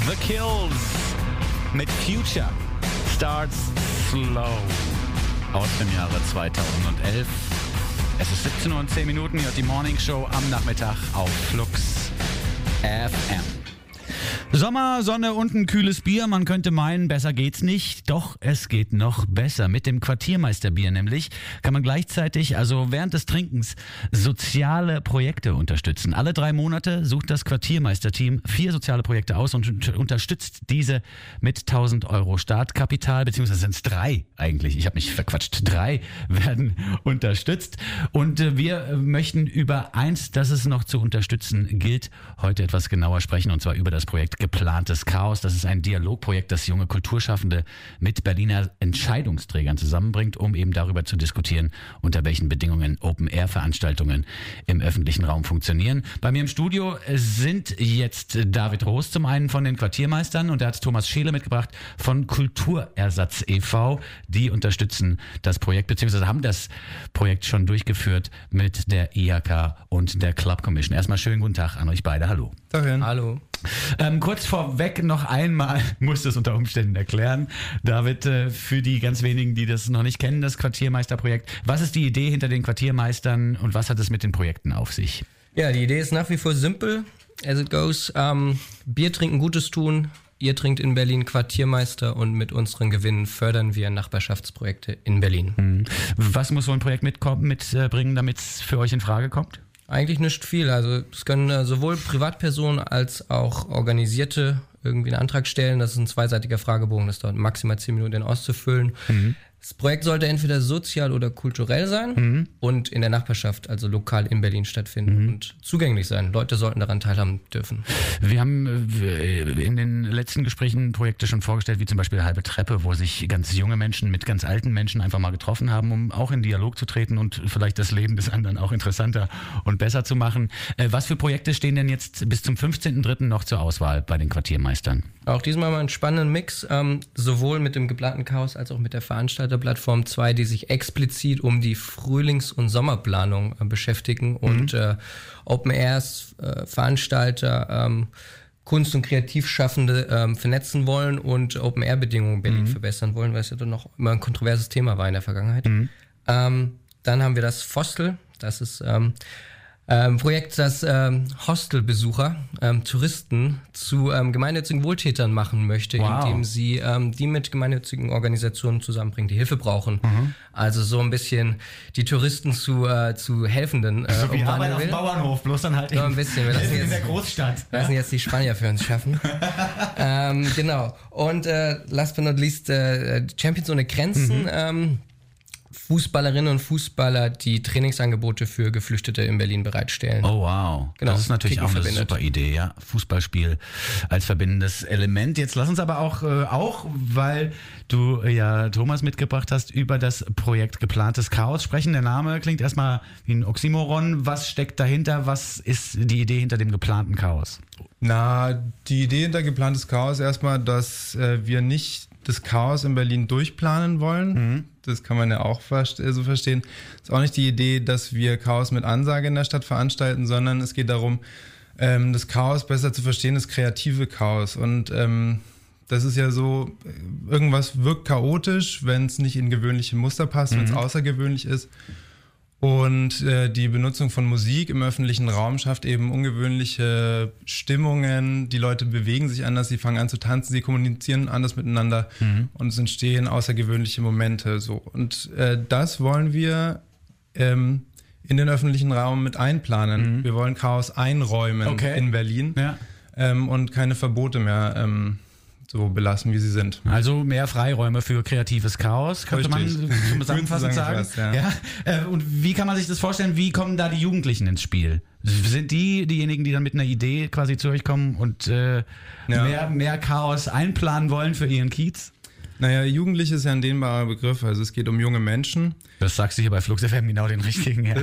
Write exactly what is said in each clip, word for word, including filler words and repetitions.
The Kills mit Future Starts Slow aus dem Jahre zweitausendelf. Es ist siebzehn Uhr und zehn Minuten, ihr hört die Morning Show am Nachmittag auf Flux F M. Sommer, Sonne und ein kühles Bier. Man könnte meinen, besser geht's nicht. Doch, es geht noch besser. Mit dem Quartiermeisterbier nämlich kann man gleichzeitig, also während des Trinkens, soziale Projekte unterstützen. Alle drei Monate sucht das Quartiermeisterteam vier soziale Projekte aus und unterstützt diese mit tausend Euro Startkapital, beziehungsweise sind es drei eigentlich. Ich habe mich verquatscht. Drei werden unterstützt. Und wir möchten über eins, das es noch zu unterstützen gilt, heute etwas genauer sprechen, und zwar über das Projekt Geplantes Chaos. Das ist ein Dialogprojekt, das junge Kulturschaffende mit Berliner Entscheidungsträgern zusammenbringt, um eben darüber zu diskutieren, unter welchen Bedingungen Open-Air-Veranstaltungen im öffentlichen Raum funktionieren. Bei mir im Studio sind jetzt David Roos zum einen von den Quartiermeistern und er hat Thomas Scheele mitgebracht von Kulturersatz e V. Die unterstützen das Projekt, beziehungsweise haben das Projekt schon durchgeführt mit der I H K und der Club Commission. Erstmal schönen guten Tag an euch beide. Hallo. Dahin. Hallo. Ähm, kurz vorweg noch einmal, muss es unter Umständen erklären, David, äh, für die ganz wenigen, die das noch nicht kennen, das Quartiermeisterprojekt. Was ist die Idee hinter den Quartiermeistern und was hat es mit den Projekten auf sich? Ja, die Idee ist nach wie vor simpel, as it goes. Ähm, Bier trinken, Gutes tun. Ihr trinkt in Berlin Quartiermeister und mit unseren Gewinnen fördern wir Nachbarschaftsprojekte in Berlin. Hm. Was muss so ein Projekt mitkommen, mitbringen, damit es für euch in Frage kommt? Eigentlich nicht viel. Also es können äh, sowohl Privatpersonen als auch Organisierte irgendwie einen Antrag stellen. Das ist ein zweiseitiger Fragebogen, das dauert maximal zehn Minuten, den auszufüllen. Mhm. Das Projekt sollte entweder sozial oder kulturell sein mhm. und in der Nachbarschaft, also lokal in Berlin stattfinden mhm. und zugänglich sein. Leute sollten daran teilhaben dürfen. Wir haben in den letzten Gesprächen Projekte schon vorgestellt, wie zum Beispiel Halbe Treppe, wo sich ganz junge Menschen mit ganz alten Menschen einfach mal getroffen haben, um auch in Dialog zu treten und vielleicht das Leben des anderen auch interessanter und besser zu machen. Was für Projekte stehen denn jetzt bis zum fünfzehnten dritten noch zur Auswahl bei den Quartiermeistern? Auch diesmal mal einen spannenden Mix, ähm, sowohl mit dem geplanten Chaos als auch mit der Veranstalterplattform zwei, die sich explizit um die Frühlings- und Sommerplanung äh, beschäftigen und mhm. äh, Open Airs, äh, Veranstalter, ähm, Kunst- und Kreativschaffende ähm, vernetzen wollen und Open-Air-Bedingungen in Berlin mhm. verbessern wollen, weil es ja dann noch immer ein kontroverses Thema war in der Vergangenheit. Mhm. Ähm, dann haben wir das Fostel, das ist ähm, ein Projekt, das ähm, Hostelbesucher, ähm, Touristen zu ähm, gemeinnützigen Wohltätern machen möchte, wow. indem sie ähm, die mit gemeinnützigen Organisationen zusammenbringen, die Hilfe brauchen. Mhm. Also so ein bisschen die Touristen zu äh, zu Helfenden. Äh, so wie Arbeit auf dem Bauernhof, bloß dann halt so ein bisschen. Wir lassen jetzt, in der Großstadt. Wir lassen jetzt die Spanier für uns schaffen. ähm, genau. Und äh, last but not least, äh, Champions ohne Grenzen. Mhm. Ähm, Fußballerinnen und Fußballer, die Trainingsangebote für Geflüchtete in Berlin bereitstellen. Oh wow, genau. Das ist natürlich Kicken auch eine verbindet. Super Idee, ja. Fußballspiel als verbindendes Element. Jetzt lass uns aber auch, äh, auch weil du äh, ja Thomas mitgebracht hast, über das Projekt Geplantes Chaos sprechen. Der Name klingt erstmal wie ein Oxymoron. Was steckt dahinter? Was ist die Idee hinter dem geplanten Chaos? Na, die Idee hinter Geplantes Chaos erstmal, dass äh, wir nicht das Chaos in Berlin durchplanen wollen. Mhm. Das kann man ja auch so verstehen. Ist auch nicht die Idee, dass wir Chaos mit Ansage in der Stadt veranstalten, sondern es geht darum, ähm, das Chaos besser zu verstehen, das kreative Chaos. Und ähm, das ist ja so, irgendwas wirkt chaotisch, wenn es nicht in gewöhnliche Muster passt, mhm. wenn es außergewöhnlich ist. Und äh, die Benutzung von Musik im öffentlichen Raum schafft eben ungewöhnliche Stimmungen. Die Leute bewegen sich anders, sie fangen an zu tanzen, sie kommunizieren anders miteinander mhm. und es entstehen außergewöhnliche Momente. So. Und äh, das wollen wir ähm, in den öffentlichen Raum mit einplanen. Mhm. Wir wollen Chaos einräumen okay. in Berlin ja. ähm, und keine Verbote mehr ähm, so belassen, wie sie sind. Also mehr Freiräume für kreatives Chaos, könnte Richtig. man zusammenfassend sagen. Fast, ja. Ja. Und wie kann man sich das vorstellen? Wie kommen da die Jugendlichen ins Spiel? Sind die diejenigen, die dann mit einer Idee quasi zu euch kommen und äh, ja. mehr, mehr Chaos einplanen wollen für ihren Kiez? Naja, Jugendliche ist ja ein dehnbarer Begriff, also es geht um junge Menschen. Das sagst du hier bei Flux F M genau den richtigen, ja.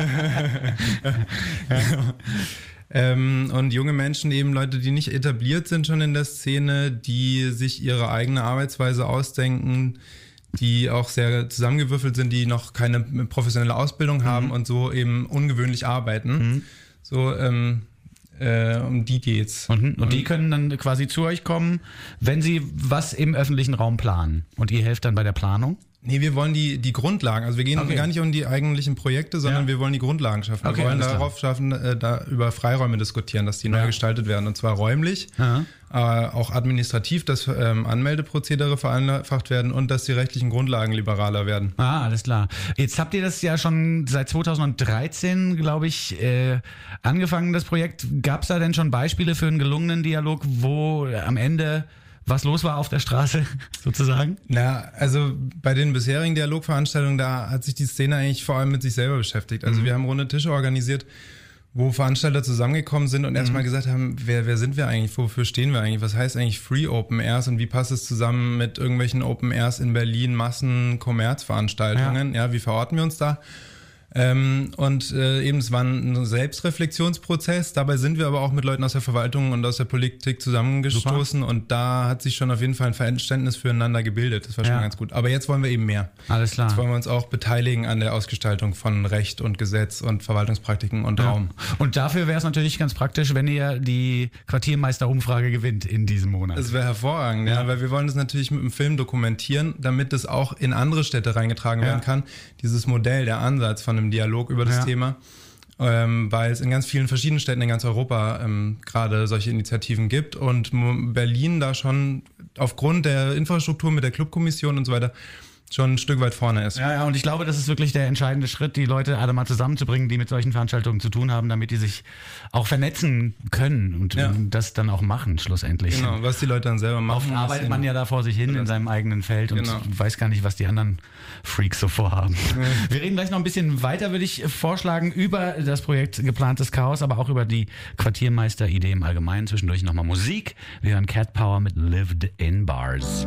ja. Ähm, und junge Menschen, eben Leute, die nicht etabliert sind schon in der Szene, die sich ihre eigene Arbeitsweise ausdenken, die auch sehr zusammengewürfelt sind, die noch keine professionelle Ausbildung haben mhm. und so eben ungewöhnlich arbeiten. Mhm. So, ähm, Äh, um die geht's. Und, und die können dann quasi zu euch kommen, wenn sie was im öffentlichen Raum planen. Und ihr helft dann bei der Planung? Nee, wir wollen die, die Grundlagen, also wir gehen Okay. gar nicht um die eigentlichen Projekte, sondern Ja. wir wollen die Grundlagen schaffen. Okay, wir wollen alles klar. darauf schaffen, äh, da über Freiräume diskutieren, dass die neu Ja. gestaltet werden, und zwar räumlich, Ja. äh, auch administrativ, dass ähm, Anmeldeprozedere vereinfacht werden und dass die rechtlichen Grundlagen liberaler werden. Ah, alles klar. Jetzt habt ihr das ja schon seit zweitausenddreizehn, glaube ich, äh, angefangen, das Projekt. Gab es da denn schon Beispiele für einen gelungenen Dialog, wo am Ende was los war auf der Straße, sozusagen? Na, also bei den bisherigen Dialogveranstaltungen, da hat sich die Szene eigentlich vor allem mit sich selber beschäftigt. Also mhm. wir haben runde Tische organisiert, wo Veranstalter zusammengekommen sind und mhm. erstmal gesagt haben, wer, wer sind wir eigentlich, wofür stehen wir eigentlich, was heißt eigentlich Free Open Airs und wie passt es zusammen mit irgendwelchen Open Airs in Berlin, Massen-Kommerzveranstaltungen, ja. ja, wie verorten wir uns da? Ähm, und äh, eben, es war ein Selbstreflexionsprozess. Dabei sind wir aber auch mit Leuten aus der Verwaltung und aus der Politik zusammengestoßen. Super. Und da hat sich schon auf jeden Fall ein Verständnis füreinander gebildet. Das war schon ja. ganz gut. Aber jetzt wollen wir eben mehr. Alles klar. Jetzt wollen wir uns auch beteiligen an der Ausgestaltung von Recht und Gesetz und Verwaltungspraktiken und ja. Raum. Und dafür wäre es natürlich ganz praktisch, wenn ihr die Quartiermeister-Umfrage gewinnt in diesem Monat. Das wäre hervorragend, ja. ja, weil wir wollen das natürlich mit dem Film dokumentieren, damit das auch in andere Städte reingetragen ja. werden kann. Dieses Modell, der Ansatz von einem Dialog über das ja. Thema, ähm, weil es in ganz vielen verschiedenen Städten in ganz Europa ähm, gerade solche Initiativen gibt und Berlin da schon aufgrund der Infrastruktur mit der Clubkommission und so weiter schon ein Stück weit vorne ist. Ja, ja, und ich glaube, das ist wirklich der entscheidende Schritt, die Leute alle mal zusammenzubringen, die mit solchen Veranstaltungen zu tun haben, damit die sich auch vernetzen können und ja. das dann auch machen, schlussendlich. Genau, was die Leute dann selber machen. Oft arbeitet man ja da vor sich hin in seinem eigenen Feld und genau. weiß gar nicht, was die anderen Freaks so vorhaben. Ja. Wir reden gleich noch ein bisschen weiter, würde ich vorschlagen, über das Projekt Geplantes Chaos, aber auch über die Quartiermeister-Idee im Allgemeinen. Zwischendurch nochmal Musik. Wir hören Cat Power mit Lived in Bars.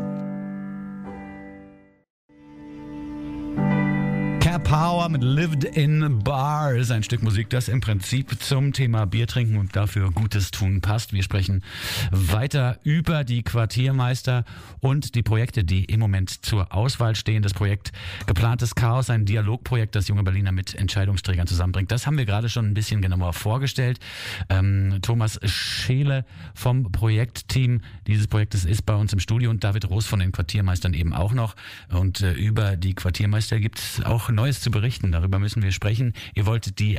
Power mit Lived in Bars, ein Stück Musik, das im Prinzip zum Thema Bier trinken und dafür Gutes tun passt. Wir sprechen weiter über die Quartiermeister und die Projekte, die im Moment zur Auswahl stehen. Das Projekt Geplantes Chaos, ein Dialogprojekt, das junge Berliner mit Entscheidungsträgern zusammenbringt. Das haben wir gerade schon ein bisschen genauer vorgestellt. Ähm, Thomas Scheele vom Projektteam dieses Projektes ist bei uns im Studio und David Roos von den Quartiermeistern eben auch noch. Und äh, über die Quartiermeister gibt es auch Neues zu berichten. Darüber müssen wir sprechen. Ihr wollt die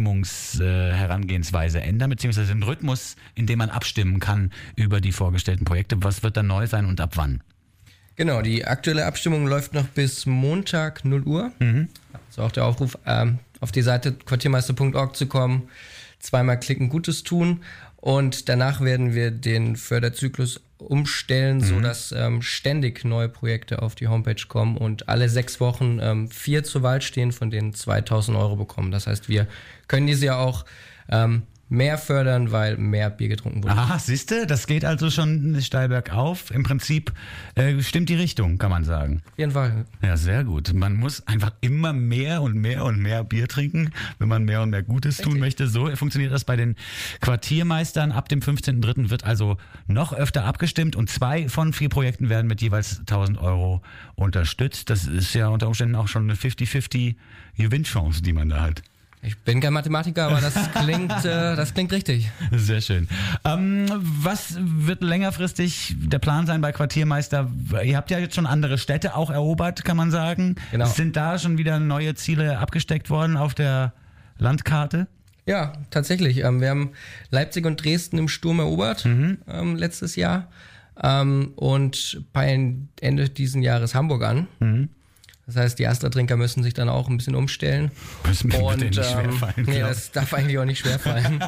Abstimmungsherangehensweise äh, ändern, beziehungsweise den Rhythmus, in dem man abstimmen kann über die vorgestellten Projekte. Was wird da neu sein und ab wann? Genau, die aktuelle Abstimmung läuft noch bis Montag null Uhr. Mhm. Also auch der Aufruf, ähm, auf die Seite quartiermeister punkt org zu kommen, zweimal klicken, Gutes tun. Und danach werden wir den Förderzyklus umstellen, mhm. sodass ähm, ständig neue Projekte auf die Homepage kommen und alle sechs Wochen ähm, vier zur Wahl stehen, von denen zweitausend Euro bekommen. Das heißt, wir können diese ja auch ähm, mehr fördern, weil mehr Bier getrunken wurde. Aha, siehste, das geht also schon steil bergauf. Im Prinzip äh, stimmt die Richtung, kann man sagen. Auf jeden Fall. Ja, sehr gut. Man muss einfach immer mehr und mehr und mehr Bier trinken, wenn man mehr und mehr Gutes Richtig. tun möchte. So funktioniert das bei den Quartiermeistern. Ab dem fünfzehnten dritten wird also noch öfter abgestimmt und zwei von vier Projekten werden mit jeweils tausend Euro unterstützt. Das ist ja unter Umständen auch schon eine fünfzig fünfzig Gewinnchance, die man da hat. Ich bin kein Mathematiker, aber das klingt, äh, das klingt richtig. Sehr schön. Ähm, was wird längerfristig der Plan sein bei Quartiermeister? Ihr habt ja jetzt schon andere Städte auch erobert, kann man sagen. Genau. Sind da schon wieder neue Ziele abgesteckt worden auf der Landkarte? Ja, tatsächlich. Ähm, wir haben Leipzig und Dresden im Sturm erobert mhm. ähm, letztes Jahr ähm, und peilen Ende diesen Jahres Hamburg an. Mhm. Das heißt, die Astra-Trinker müssen sich dann auch ein bisschen umstellen. Das mir und, nicht ähm, schwerfallen. Nee, das darf eigentlich auch nicht schwerfallen.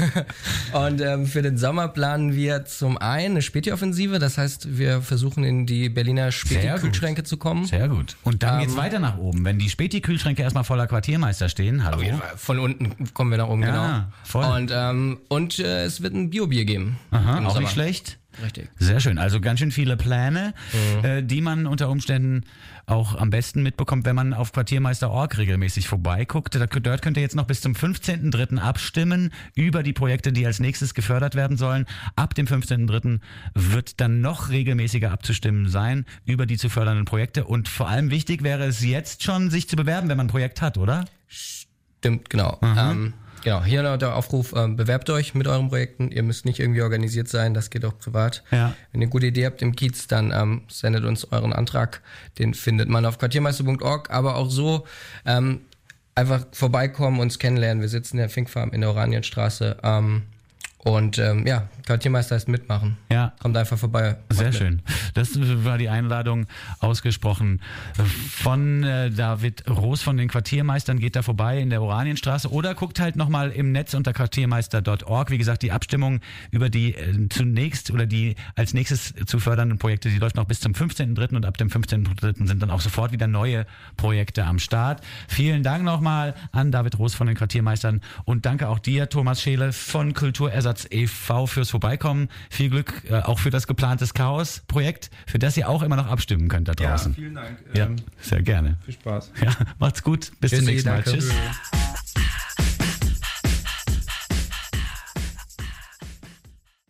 Und ähm, für den Sommer planen wir zum einen eine Späti-Offensive. Das heißt, wir versuchen in die Berliner Späti-Kühlschränke zu kommen. Sehr gut. Und dann ähm, geht's weiter nach oben. Wenn die Späti-Kühlschränke erstmal voller Quartiermeister stehen, hallo. Von unten kommen wir nach oben, ja, genau. Voll. Und, ähm, und äh, es wird ein Bio-Bier geben. Aha, auch Sommer. Nicht schlecht. Richtig. Sehr schön. Also ganz schön viele Pläne, mhm. äh, die man unter Umständen auch am besten mitbekommt, wenn man auf quartiermeister punkt org regelmäßig vorbeiguckt. Dort könnt ihr jetzt noch bis zum fünfzehnten dritten abstimmen über die Projekte, die als nächstes gefördert werden sollen. Ab dem fünfzehnten dritten wird dann noch regelmäßiger abzustimmen sein über die zu fördernden Projekte. Und vor allem wichtig wäre es jetzt schon, sich zu bewerben, wenn man ein Projekt hat, oder? Stimmt, genau. Ähm, Genau, hier noch der Aufruf, ähm, bewerbt euch mit euren Projekten. Ihr müsst nicht irgendwie organisiert sein, das geht auch privat. Ja. Wenn ihr eine gute Idee habt im Kiez, dann ähm, sendet uns euren Antrag. Den findet man auf quartiermeister punkt org, aber auch so ähm, einfach vorbeikommen, uns kennenlernen. Wir sitzen in der Fink Farm in der Oranienstraße. Ähm, Und ähm, ja, Quartiermeister heißt mitmachen. Ja. Kommt einfach vorbei. Sehr mit. schön. Das war die Einladung ausgesprochen von äh, David Roos von den Quartiermeistern. Geht da vorbei in der Oranienstraße oder guckt halt nochmal im Netz unter quartiermeister punkt org. Wie gesagt, die Abstimmung über die äh, zunächst oder die als nächstes zu fördernden Projekte, die läuft noch bis zum fünfzehnten dritten und ab dem fünfzehnten dritten sind dann auch sofort wieder neue Projekte am Start. Vielen Dank nochmal an David Roos von den Quartiermeistern und danke auch dir, Thomas Scheele von Kulturersatz e V fürs Vorbeikommen. Viel Glück äh, auch für das geplante Chaos-Projekt, für das ihr auch immer noch abstimmen könnt da draußen. Ja, vielen Dank. Ja, Ähm, sehr gerne. viel Spaß. Ja, macht's gut. Bis Tschüssi, zum nächsten Mal. danke. Tschüss.